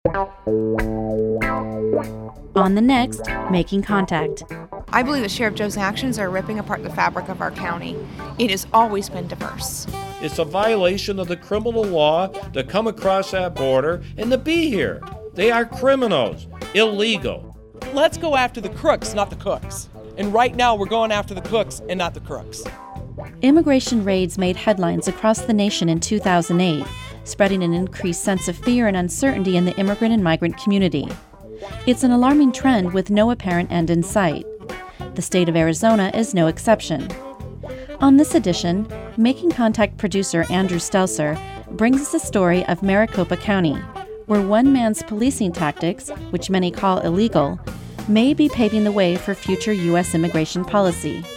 On the next, Making Contact. I believe that Sheriff Joe's actions are ripping apart the fabric of our county. It has always been diverse. It's a violation of the criminal law to come across that border and to be here. They are criminals, illegal. Let's go after the crooks, not the cooks. And right now we're going after the cooks and not the crooks. Immigration raids made headlines across the nation in 2008, spreading an increased sense of fear and uncertainty in the immigrant and migrant community. It's an alarming trend with no apparent end in sight. The state of Arizona is no exception. On this edition, Making Contact producer Andrew Stelzer brings us a story of Maricopa County, where one man's policing tactics, which many call illegal, may be paving the way for future U.S. immigration policy.